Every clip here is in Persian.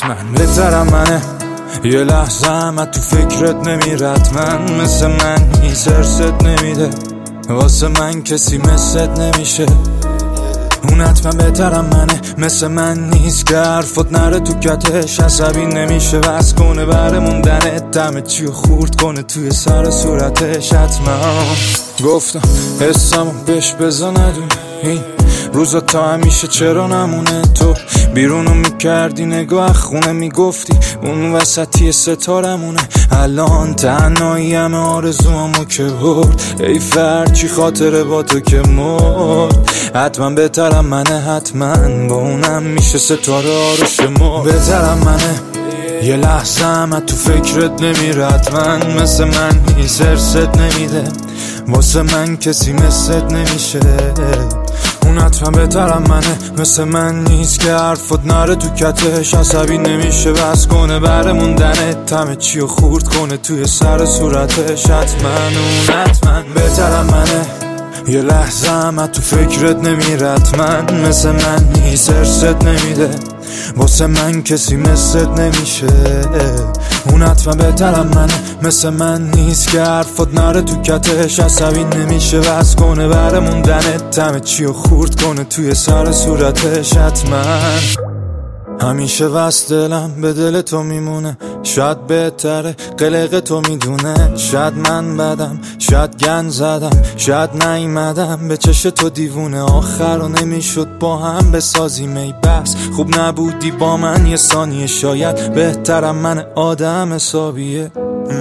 حتما بهترم منه. یه لحظه هم تو فکرت نمیرد من مثل من نیست، ارست نمیده واسه من کسی مثلت نمیشه. اون حتما بهترم منه، مثل من نیست که حرفت نره تو کتش، عصبی نمیشه وز کنه بره موندنت، دمه چیو خورد کنه توی سر صورتش. حتما گفتم حسمو بهش بزا ندونه، این روزا تا همیشه چرا نمونه. تو بیرونو میکردی نگاه خونه میگفتی اون وسطی ستارمونه. الان تنهایی همه آرزوامو که برد، ای فرچی خاطره با تو که مرد. حتما بهترم منه، حتما با اونم میشه ستاره ها رو شمرد. بهترم منه، یه لحظه هم تو فکرت نمیرد من مثل من نیست، ارست نمیده واسه من کسی مثلت نمیشه. اون حتما بهترم منه، مثل من نیست که حرفت نره تو کتش، عصبی نمیشه بس کنه بره موندنت، همه چیو خورد کنه توی سر صورتش. حتما اون حتما بهترم منه، یه لحظه هم تو فکرت نمیرد من مثل من نیست، ارست نمیده واسه من کسی مثلت نمیشه. اون حتما بهترم منه، مثل من نیست که حرفت نره تو کتش، عصبی نمیشه بس کنه بره موندنت، همه چیو خورد کنه توی سر صورتش. حتما همیشه وست دلم به دل تو میمونه، شاید بهتره قلق تو میدونه. شاید من بدم، شاید گن زدم، شاید نیومدم به چش تو دیوونه. آخر رو نمیشد با هم بسازیم ای بس، خوب نبودی با من یه ثانیه. شاید بهترم من آدم حسابیه.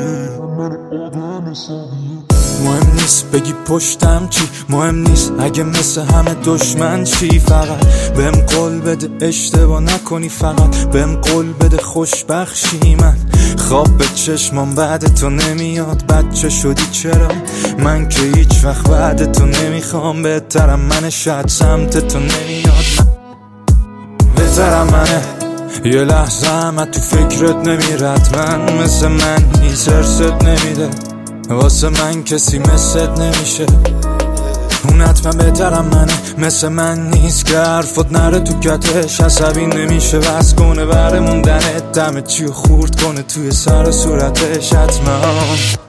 مهم نیست بگی پشتم چی، مهم نیست اگه مثل همه دشمن چی. فقط بهم قول بده اشتباه نکنی، فقط بهم قول بده خوشبخشی. من خواب به چشمام بعد تو نمیاد، بچه شدی چرا من که هیچ وقت بعد تو نمیخوام. بهترم منه، شاید سمت تو نمیاد. بهترم منه، یه لحظه هم تو فکرت نمیرد من مثل من نیست، ارست نمیده واسه من کسی مثلت نمیشه. اون حتما بهترم منه، مثل من نیست که حرفت نره تو کتش، عصبی نمیشه بس کنه بره موندنت، دمه چیو خورد کنه توی سر صورتش. حتما